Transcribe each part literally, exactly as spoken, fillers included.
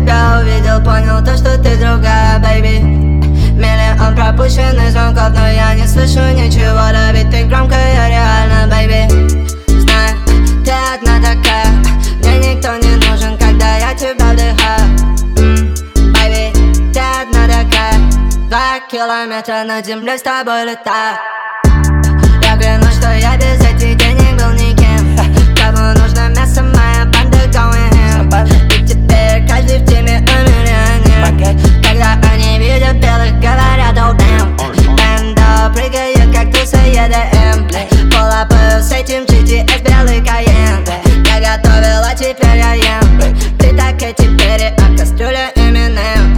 тебя увидел, понял то, что ты другая, baby. Миллион пропущенных звонков, но я не слышу ничего, да ведь ты громкая реально, baby. Знаю, ты одна такая, мне никто не нужен, когда я тебя вдыхаю. mm, Baby, ты одна такая, два километра над землей с тобой летаю. Я клянусь, что я без этих денег был никем. Кому нужно мясо, моя банда going ham. И теперь каждый в теме он миллионер. Когда они видят белых, говорят oh damn. Банда прыгает, как туса и ди эм. Полапаю с этим джи ти эс белый Кайен. Я готовила, теперь я ем. Ты так и теперь, а кастрюля Eminem.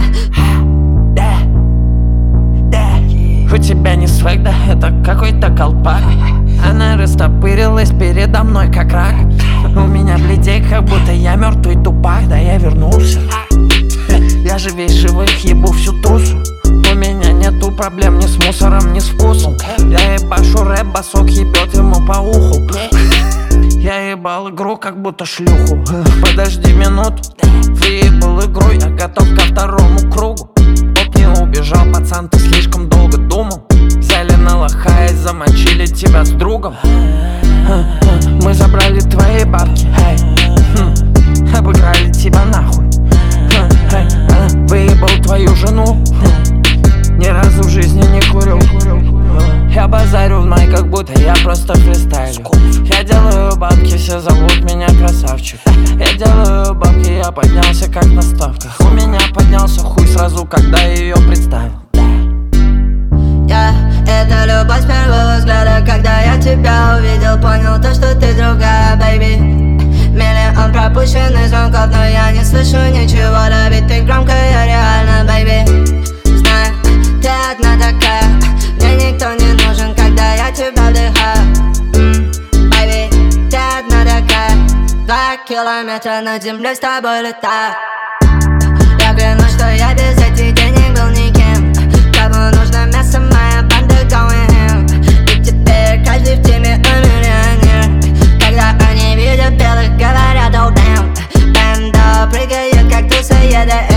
У тебя не свэг, да это какой-то колпак. Она растопырилась передо мной как рак. У меня бледей, как будто я мертвый тупак. Да я вернулся. Я же весь живых, ебу всю тусу. У меня нету проблем ни с мусором, ни с вкусом. Я ебашу рэп, басок ебет ему по уху. Я ебал игру, как будто шлюху. Подожди минуту, выебал игру, я готов ко второму кругу. Оп, не убежал, пацан, ты слишком долго думал. Взяли на лоха и замочили тебя с другом. Мы забрали твои бабки, обыграли тебя нахуй. Выебал твою жену, ни разу в жизни не курил. Я базарю в май, как будто я просто фристайлю. Я делаю бабки, все зовут меня красавчик. Я делаю бабки, я поднялся как на ставках. У меня поднялся хуй сразу, когда ее представил. Я, это любовь с первого взгляда. Когда я тебя увидел, понял то, что ты другая, baby. Миллион пропущенных звонков, но я не слышу ничего, да ведь ты громкая реально, baby. Знаю, ты одна такая, мне никто не нужен, когда я тебя вдыхаю. mm, Baby, ты одна такая, два километра над землей с тобой летаю. Я клянусь, что я без этих денег был никем. Кому нужно мясо, моя банда going ham. И теперь каждый в теме он миллионер. Когда они видят белых, говорят oh damn. Банда прыгает, как туса и ди эм.